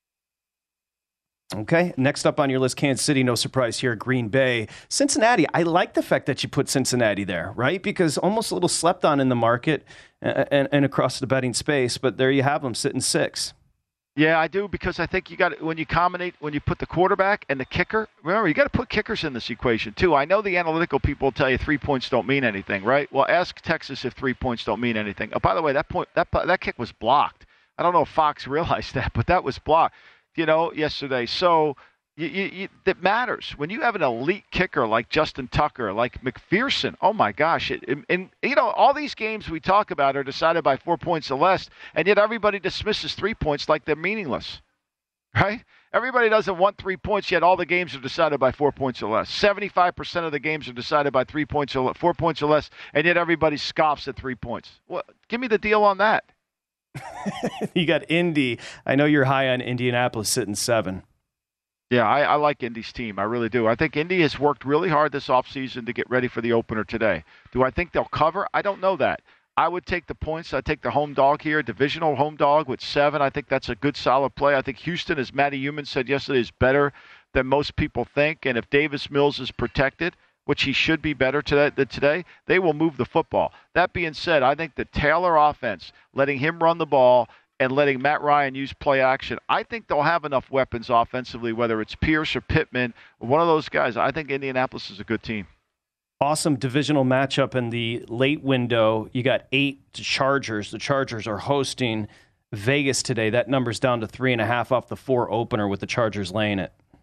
Okay, next up on your list, Kansas City, no surprise here, Green Bay. Cincinnati, I like the fact that you put Cincinnati there, right? Because almost a little slept on in the market and, and, and across the betting space, but there you have them sitting six. Yeah, I do, because I think you got when you combine, when you put the quarterback and the kicker, remember, you got to put kickers in this equation too. I know the analytical people will tell you three points don't mean anything, right? Well, ask Texas if three points don't mean anything. Oh, by the way, that point, that that kick was blocked. I don't know if Fox realized that, but that was blocked. You know, yesterday. So you, you, you, that matters. When you have an elite kicker like Justin Tucker, like McPherson, oh my gosh. It, and, and, you know, all these games we talk about are decided by four points or less, and yet everybody dismisses three points like they're meaningless, right? Everybody doesn't want three points, yet all the games are decided by four points or less. seventy-five percent of the games are decided by three points or four points or less, and yet everybody scoffs at three points. Well, give me the deal on that. You got Indy. I know you're high on Indianapolis sitting seven. Yeah, I, I like Indy's team. I really do. I think Indy has worked really hard this offseason to get ready for the opener today. Do I think they'll cover? I don't know that. I would take the points. I'd take the home dog here, divisional home dog with seven. I think that's a good, solid play. I think Houston, as Matty Human said yesterday, is better than most people think. And if Davis Mills is protected, which he should be better today than today, they will move the football. That being said, I think the Taylor offense, letting him run the ball and letting Matt Ryan use play action, I think they'll have enough weapons offensively, whether it's Pierce or Pittman, or one of those guys. I think Indianapolis is a good team. Awesome divisional matchup in the late window. You got eight Chargers. The Chargers are hosting Vegas today. That number's down to three and a half off the four opener with the Chargers laying it.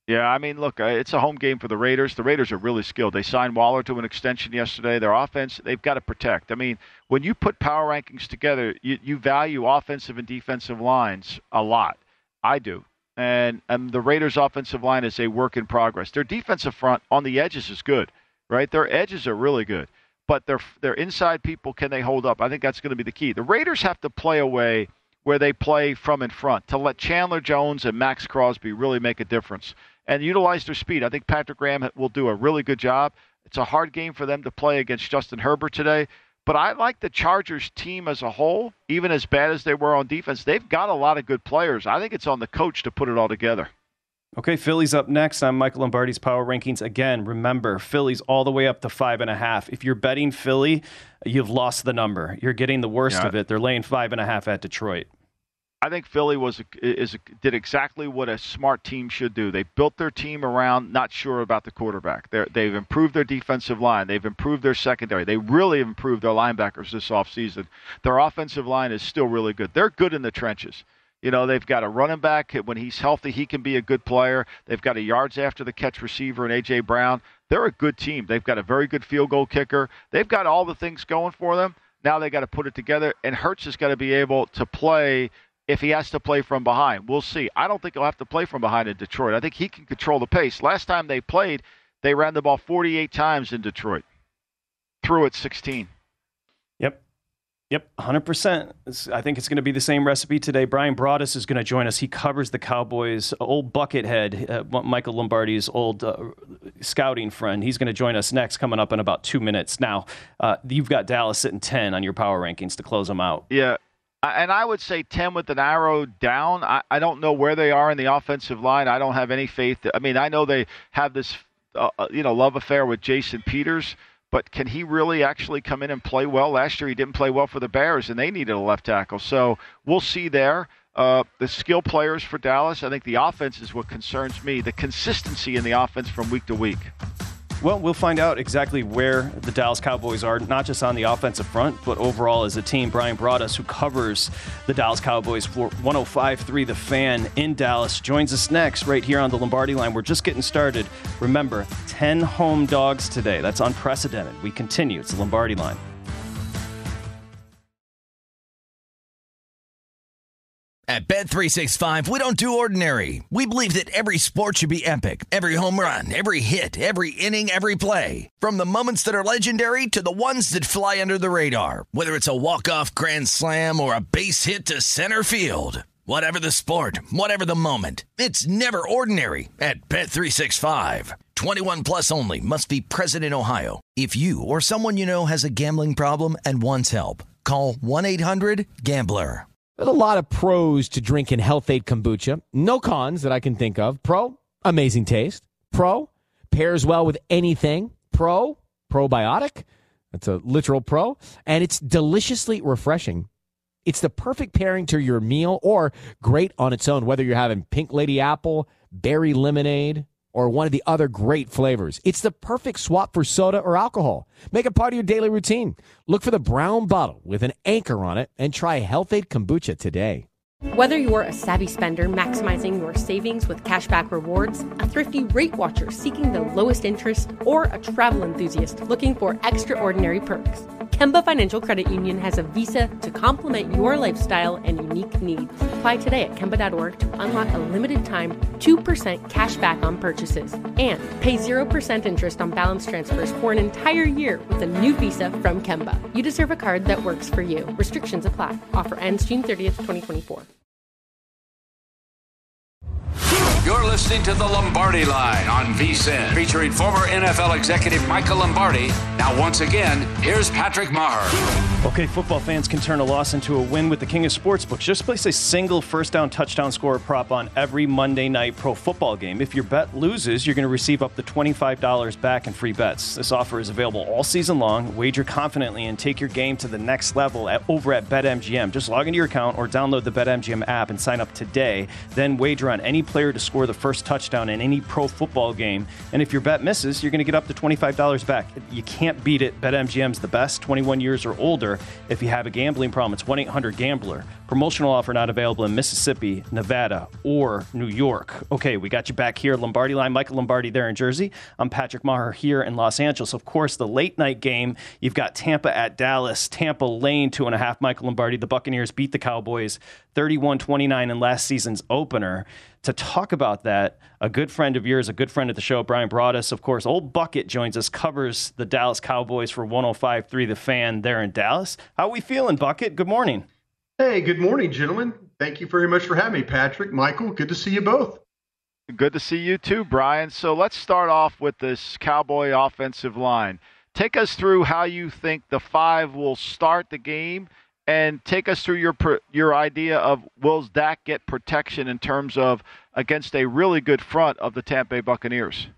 Yeah, I mean, look, uh, it's a home game for the Raiders. The Raiders are really skilled. They signed Waller to an extension yesterday. Their offense, they've got to protect. I mean, when you put power rankings together, you, you value offensive and defensive lines a lot. I do. And, and the Raiders' offensive line is a work in progress. Their defensive front on the edges is good, right? Their edges are really good. But their, their inside people, can they hold up? I think that's going to be the key. The Raiders have to play a way where they play from in front to let Chandler Jones and Max Crosby really make a difference and utilize their speed. I think Patrick Graham will do a really good job. It's a hard game for them to play against Justin Herbert today. But I like the Chargers team as a whole, even as bad as they were on defense. They've got a lot of good players. I think it's on the coach to put it all together. Okay, Philly's up next on Michael Lombardi's Power Rankings. Again, remember, Philly's all the way up to five and a half. If you're betting Philly, you've lost the number. You're getting the worst yeah. of it. They're laying five and a half at Detroit. I think Philly was is did exactly what a smart team should do. They built their team around not sure about the quarterback. They're, they've improved their defensive line. They've improved their secondary. They really have improved their linebackers this offseason. Their offensive line is still really good. They're good in the trenches. You know, they've got a running back. When he's healthy, he can be a good player. They've got a yards after the catch receiver in A J. Brown. They're a good team. They've got a very good field goal kicker. They've got all the things going for them. Now they got to put it together, and Hurts has got to be able to play if he has to play from behind. We'll see. I don't think he'll have to play from behind in Detroit. I think he can control the pace. Last time they played, they ran the ball forty-eight times in Detroit. Threw it sixteen. Yep. Yep, one hundred percent. I think it's going to be the same recipe today. Brian Broaddus is going to join us. He covers the Cowboys. Old Buckethead, uh, Michael Lombardi's old uh, scouting friend. He's going to join us next, coming up in about two minutes. Now, uh, you've got Dallas sitting ten on your power rankings to close them out. Yeah. And I would say ten with an arrow down. I, I don't know where they are in the offensive line. I don't have any faith. I mean, I know they have this, uh, you know, love affair with Jason Peters, but can he really actually come in and play well? Last year he didn't play well for the Bears, and they needed a left tackle. So we'll see there. Uh, the skill players for Dallas, I think the offense is what concerns me, the consistency in the offense from week to week. Well, we'll find out exactly where the Dallas Cowboys are, not just on the offensive front, but overall as a team. Brian Broaddus, who covers the Dallas Cowboys for one oh five point three The Fan in Dallas, joins us next right here on the Lombardi Line. We're just getting started. Remember, ten home dogs today. That's unprecedented. We continue. It's the Lombardi Line. At Bet three sixty-five, we don't do ordinary. We believe that every sport should be epic. Every home run, every hit, every inning, every play. From the moments that are legendary to the ones that fly under the radar. Whether it's a walk-off grand slam or a base hit to center field. Whatever the sport, whatever the moment. It's never ordinary at Bet three sixty-five. twenty-one plus only. Must be present in Ohio. If you or someone you know has a gambling problem and wants help, call one eight hundred gambler. There's a lot of pros to drinking Health-Ade Kombucha. No cons that I can think of. Pro, amazing taste. Pro, pairs well with anything. Pro, probiotic. That's a literal pro. And it's deliciously refreshing. It's the perfect pairing to your meal or great on its own, whether you're having Pink Lady Apple, Berry Lemonade, or one of the other great flavors. It's the perfect swap for soda or alcohol. Make it part of your daily routine. Look for the brown bottle with an anchor on it and try Health-Ade Kombucha today. Whether you're a savvy spender maximizing your savings with cashback rewards, a thrifty rate watcher seeking the lowest interest, or a travel enthusiast looking for extraordinary perks, Kemba Financial Credit Union has a visa to complement your lifestyle and unique needs. Apply today at Kemba dot org to unlock a limited-time two percent cash back on purchases and pay zero percent interest on balance transfers for an entire year with a new visa from Kemba. You deserve a card that works for you. Restrictions apply. Offer ends June thirtieth, twenty twenty-four. You're listening to the Lombardi Line on V S I N, featuring former N F L executive Michael Lombardi. Now, once again, here's Patrick Maher. Okay, football fans can turn a loss into a win with the king of sportsbooks. Just place a single first down touchdown scorer prop on every Monday night pro football game. If your bet loses, you're going to receive up to twenty-five dollars back in free bets. This offer is available all season long. Wager confidently and take your game to the next level at, over at BetMGM. Just log into your account or download the BetMGM app and sign up today. Then wager on any player to score the first touchdown in any pro football game. And if your bet misses, you're going to get up to twenty-five dollars back. You can't beat it. BetMGM's the best, twenty-one years or older. If you have a gambling problem, it's one eight hundred gambler. Promotional offer not available in Mississippi, Nevada, or New York. Okay, we got you back here. Lombardi Line, Michael Lombardi there in Jersey. I'm Patrick Maher here in Los Angeles. Of course, the late night game, you've got Tampa at Dallas. Tampa laying two and a half. Michael Lombardi, the Buccaneers beat the Cowboys thirty-one twenty-nine in last season's opener. To talk about that, a good friend of yours, a good friend of the show, Brian Broaddus, of course, Old Bucket joins us, covers the Dallas Cowboys for one oh five point three The Fan there in Dallas. How are we feeling, Bucket? Good morning. Hey, good morning, gentlemen. Thank you very much for having me, Patrick. Michael, good to see you both. Good to see you too, Brian. So let's start off with this Cowboy offensive line. Take us through how you think the five will start the game, and take us through your your idea of will Dak get protection in terms of against a really good front of the Tampa Bay Buccaneers?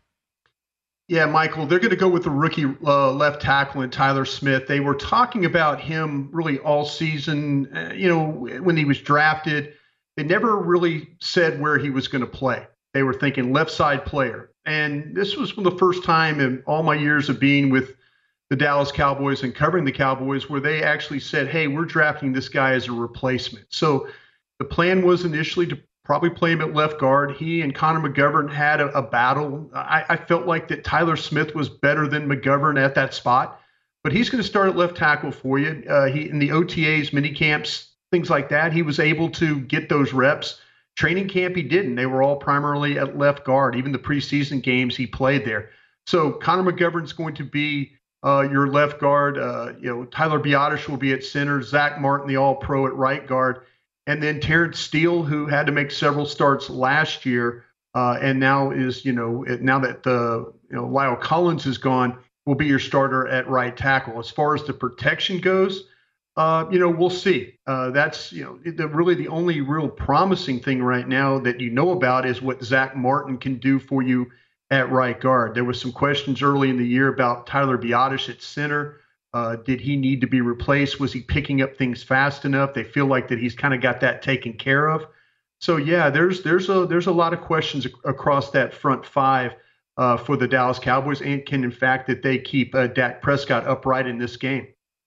Yeah, Michael, they're going to go with the rookie uh, left tackle and Tyler Smith. They were talking about him really all season. Uh, you know, when he was drafted, they never really said where he was going to play. They were thinking left side player. And this was for the first time in all my years of being with the Dallas Cowboys and covering the Cowboys where they actually said, hey, we're drafting this guy as a replacement. So the plan was initially to probably play him at left guard. He and Connor McGovern had a, a battle. I, I felt like that Tyler Smith was better than McGovern at that spot, but he's going to start at left tackle for you. Uh, he in the O T As, mini camps, things like that, he was able to get those reps. Training camp, he didn't. They were all primarily at left guard. Even the preseason games, he played there. So Connor McGovern's going to be uh, your left guard. Uh, you know, Tyler Biadasz will be at center. Zach Martin, the All-Pro, at right guard. And then Terrence Steele, who had to make several starts last year, uh, and now is, you know, now that the, you know, Lyle Collins is gone, will be your starter at right tackle. As far as the protection goes, uh, you know, we'll see. Uh, that's, you know, the, really the only real promising thing right now that you know about is what Zach Martin can do for you at right guard. There was some questions early in the year about Tyler Biadasz at center. Uh, did he need to be replaced? Was he picking up things fast enough? They feel like that he's kind of got that taken care of. So yeah, there's there's a there's a lot of questions ac- across that front five uh, for the Dallas Cowboys, and can in fact that they keep uh, Dak Prescott upright in this game.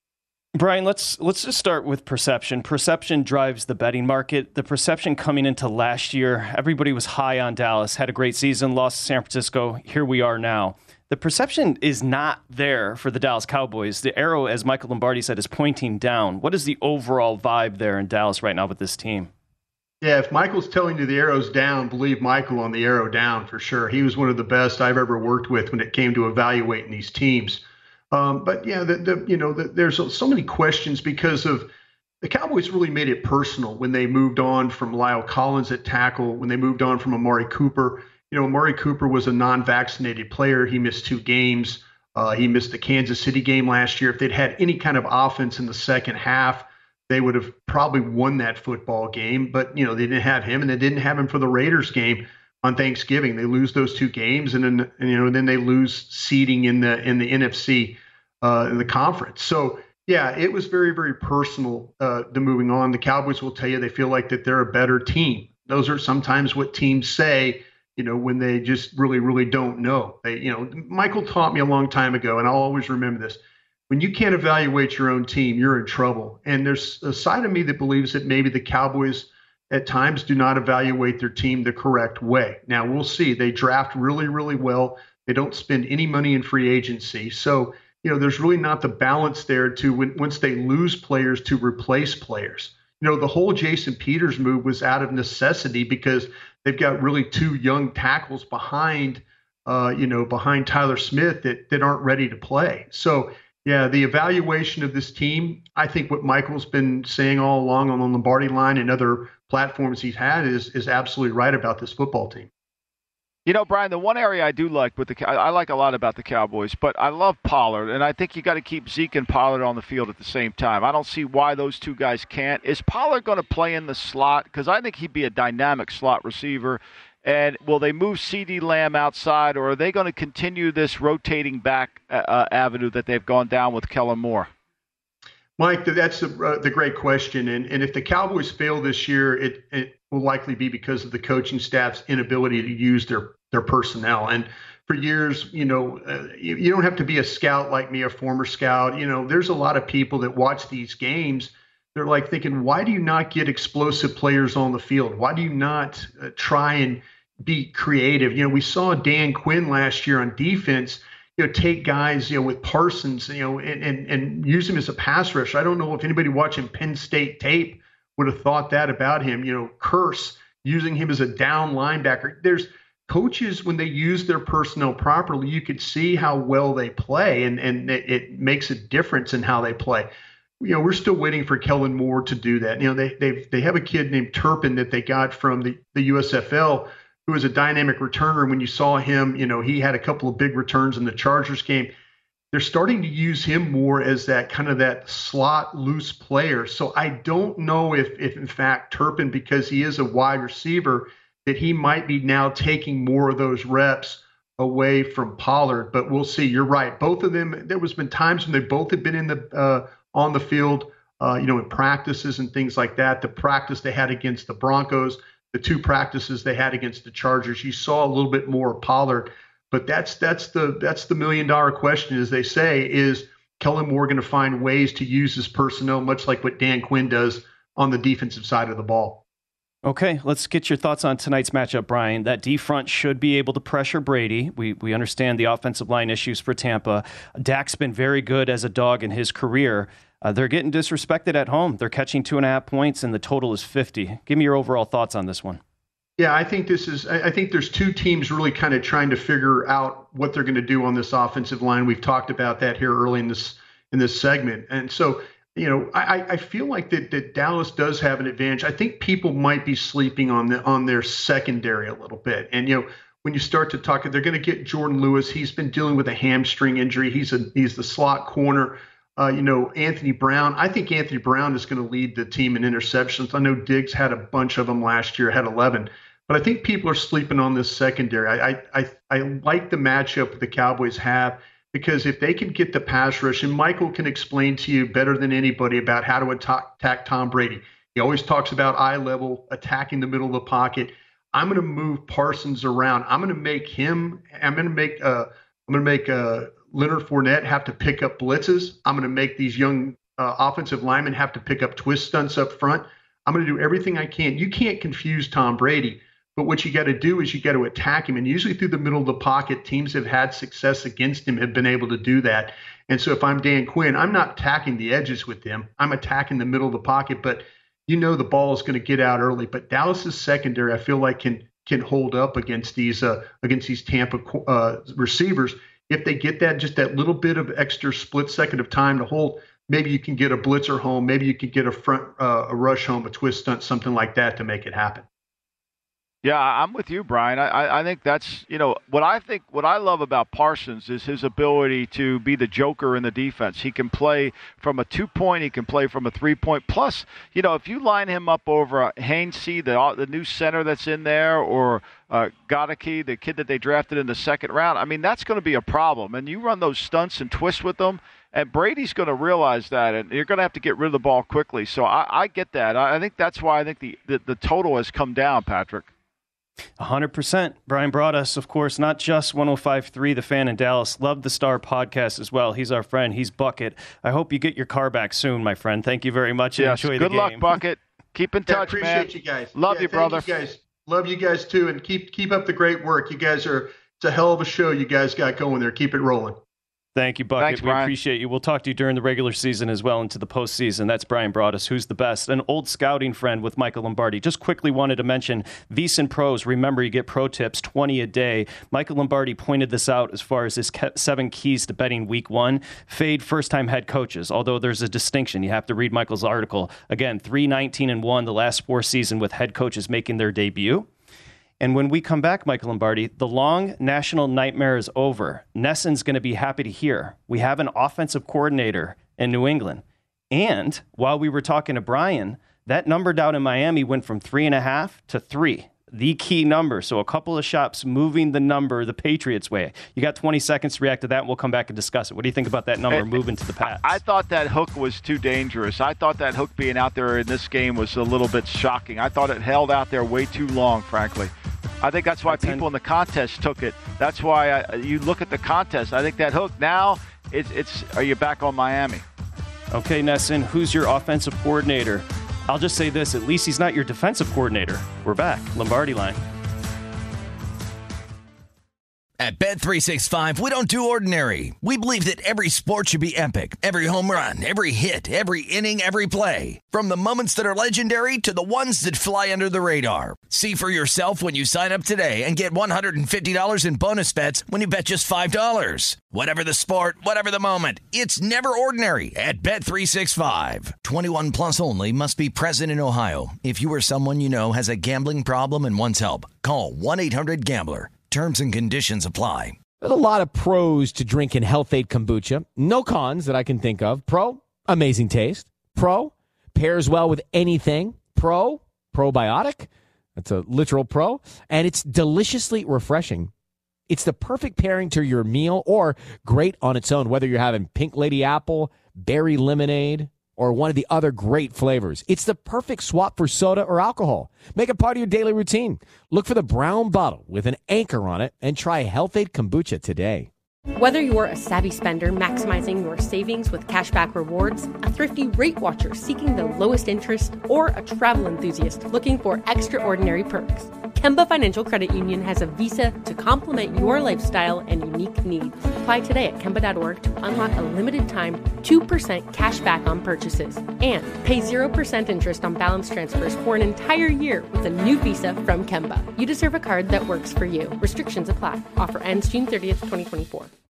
Brian, let's let's just start with perception. Perception drives the betting market. The perception coming into last year, everybody was high on Dallas, had a great season, lost to San Francisco. Here we are now. The perception is not there for the Dallas Cowboys. The arrow, as Michael Lombardi said, is pointing down. What is the overall vibe there in Dallas right now with this team? Yeah, if Michael's telling you the arrow's down, believe Michael on the arrow down for sure. He was one of the best I've ever worked with when it came to evaluating these teams. Um, but yeah, the, the, you know, the, there's so many questions because of the Cowboys really made it personal when they moved on from Lyle Collins at tackle, when they moved on from Amari Cooper. You know, Amari Cooper was a non-vaccinated player. He missed two games. Uh, he missed the Kansas City game last year. If they'd had any kind of offense in the second half, they would have probably won that football game. But, you know, they didn't have him, and they didn't have him for the Raiders game on Thanksgiving. They lose those two games, and then, and, you know, then they lose seeding in the in the N F C uh, in the conference. So, yeah, it was very, very personal uh, to moving on. The Cowboys will tell you they feel like that they're a better team. Those are sometimes what teams say, you know, when they just really, really don't know. They, you know, Michael taught me a long time ago, and I'll always remember this. When you can't evaluate your own team, you're in trouble. And there's a side of me that believes that maybe the Cowboys at times do not evaluate their team the correct way. Now, we'll see. They draft really, really well. They don't spend any money in free agency. So, you know, there's really not the balance there to when, once they lose players to replace players. You know, the whole Jason Peters move was out of necessity because they've got really two young tackles behind, uh, you know, behind Tyler Smith that, that aren't ready to play. So, yeah, the evaluation of this team, I think what Michael's been saying all along on the Lombardi Line and other platforms he's had is is absolutely right about this football team. You know, Brian, the one area I do like with the I like a lot about the Cowboys, but I love Pollard, and I think you got to keep Zeke and Pollard on the field at the same time. I don't see why those two guys can't. Is Pollard going to play in the slot? Because I think he'd be a dynamic slot receiver. And will they move CeeDee Lamb outside, or are they going to continue this rotating back uh, avenue that they've gone down with Kellen Moore? Mike, that's the, uh, the great question. And, and if the Cowboys fail this year, it, it will likely be because of the coaching staff's inability to use their, their personnel. And for years, you know, uh, you, you don't have to be a scout like me, a former scout. You know, there's a lot of people that watch these games they're like thinking, why do you not get explosive players on the field? Why do you not uh, try and be creative? You know, we saw Dan Quinn last year on defense, you know, take guys, you know, with Parsons, you know, and, and, and use him as a pass rusher. I don't know if anybody watching Penn State tape would have thought that about him. You know, Curse, using him as a down linebacker. There's coaches, when they use their personnel properly, you could see how well they play, and, and it, it makes a difference in how they play. You know, we're still waiting for Kellen Moore to do that. You know, they they they have a kid named Turpin that they got from the, the U S F L, who is a dynamic returner. When you saw him, you know, he had a couple of big returns in the Chargers game. They're starting to use him more as that kind of that slot loose player. So I don't know if, if in fact, Turpin, because he is a wide receiver, that he might be now taking more of those reps away from Pollard. But we'll see. You're right. Both of them, there was been times when they both have been in the uh, on the field, uh, you know, in practices and things like that. The practice they had against the Broncos, the two practices they had against the Chargers, you saw a little bit more of Pollard. But that's that's the that's the million dollar question, as they say, is Kellen Moore going to find ways to use his personnel, much like what Dan Quinn does on the defensive side of the ball? Okay, let's get your thoughts on tonight's matchup, Brian. That D front should be able to pressure Brady. We we understand the offensive line issues for Tampa. Dak's been very good as a dog in his career. Uh, they're getting disrespected at home. They're catching two and a half points, and the total is fifty. Give me your overall thoughts on this one. Yeah, I think this is. I think there's two teams really kind of trying to figure out what they're going to do on this offensive line. We've talked about that here early in this in this segment, and so you know, I, I feel like that that Dallas does have an advantage. I think people might be sleeping on the on their secondary a little bit, and you know, when you start to talk, they're going to get Jordan Lewis. He's been dealing with a hamstring injury. He's a he's the slot corner. Uh, you know, Anthony Brown. I think Anthony Brown is going to lead the team in interceptions. I know Diggs had a bunch of them last year, had eleven. But I think people are sleeping on this secondary. I, I I I like the matchup the Cowboys have, because if they can get the pass rush, and Michael can explain to you better than anybody about how to attack, attack Tom Brady. He always talks about eye level, attacking the middle of the pocket. I'm going to move Parsons around. I'm going to make him. I'm going to make. Uh, I'm going to make uh, Leonard Fournette have to pick up blitzes. I'm going to make these young uh, offensive linemen have to pick up twist stunts up front. I'm going to do everything I can. You can't confuse Tom Brady. But what you got to do is you got to attack him. And usually through the middle of the pocket, teams have had success against him, have been able to do that. And so if I'm Dan Quinn, I'm not attacking the edges with them. I'm attacking the middle of the pocket. But you know the ball is going to get out early. But Dallas's secondary, I feel like, can can hold up against these uh, against these Tampa uh, receivers. If they get that, just that little bit of extra split second of time to hold, maybe you can get a blitzer home. Maybe you can get a front uh, a rush home, a twist stunt, something like that to make it happen. Yeah, I'm with you, Brian. I, I think that's, you know, what I think, what I love about Parsons is his ability to be the joker in the defense. He can play from a two-point, he can play from a three-point. Plus, you know, if you line him up over Hainsey, the the new center that's in there, or uh, Godeke, the kid that they drafted in the second round, I mean, that's going to be a problem. And you run those stunts and twists with them, and Brady's going to realize that, and you're going to have to get rid of the ball quickly. So I, I get that. I, I think that's why I think the, the, the total has come down, Patrick. one hundred percent. Brian Broaddus, of course, not just one oh five point three, The Fan in Dallas. Love the Star podcast as well. He's our friend. He's Bucket. I hope you get your car back soon, my friend. Thank you very much. And yes, enjoy good the game. luck, Bucket. Keep in touch, yeah, appreciate man. Appreciate you guys. Love yeah, you, brother. You guys. Love you guys, too. And keep keep up the great work. You guys are, it's a hell of a show you guys got going there. Keep it rolling. Thank you, Bucket. Thanks, we Brian. appreciate you. We'll talk to you during the regular season as well into the postseason. That's Brian Broaddus, who's the best. An old scouting friend with Michael Lombardi. Just quickly wanted to mention VSiN Pros. Remember, you get pro tips, twenty a day. Michael Lombardi pointed this out as far as his seven keys to betting week one. Fade first-time head coaches, although there's a distinction. You have to read Michael's article. Again, three nineteen and one the last four seasons with head coaches making their debut. And when we come back, Michael Lombardi, the long national nightmare is over. Nesson's going to be happy to hear we have an offensive coordinator in New England. And while we were talking to Brian, that number down in Miami went from three and a half to three, the key number. So a couple of shops moving the number the Patriots' way. You got twenty seconds to react to that, and we'll come back and discuss it. What do you think about that number moving to the Pats? I thought that hook was too dangerous. I thought that hook being out there in this game was a little bit shocking. I thought it held out there way too long, frankly. I think that's why people in the contest took it. That's why I, you look at the contest. I think that hook now, it's, it's are you back on Miami? Okay, Nesson, who's your offensive coordinator? I'll just say this, at least he's not your defensive coordinator. We're back. Lombardi Line. At Bet three sixty-five, we don't do ordinary. We believe that every sport should be epic. Every home run, every hit, every inning, every play. From the moments that are legendary to the ones that fly under the radar. See for yourself when you sign up today and get one hundred fifty dollars in bonus bets when you bet just five dollars. Whatever the sport, whatever the moment, it's never ordinary at Bet three sixty-five. twenty-one plus only. Must be present in Ohio. If you or someone you know has a gambling problem and wants help, call one eight hundred gambler. Terms and conditions apply. There's a lot of pros to drinking Health Aid Kombucha. No cons that I can think of. Pro, amazing taste. Pro, pairs well with anything. Pro, probiotic. That's a literal pro. And it's deliciously refreshing. It's the perfect pairing to your meal or great on its own, whether you're having Pink Lady Apple, Berry Lemonade, or one of the other great flavors. It's the perfect swap for soda or alcohol. Make it part of your daily routine. Look for the brown bottle with an anchor on it and try Health Aid Kombucha today. Whether you're a savvy spender maximizing your savings with cashback rewards, a thrifty rate watcher seeking the lowest interest, or a travel enthusiast looking for extraordinary perks, Kemba Financial Credit Union has a visa to complement your lifestyle and unique needs. Apply today at Kemba dot org to unlock a limited time two percent cash back on purchases and pay zero percent interest on balance transfers for an entire year with a new visa from Kemba. You deserve a card that works for you. Restrictions apply. Offer ends June thirtieth, twenty twenty-four.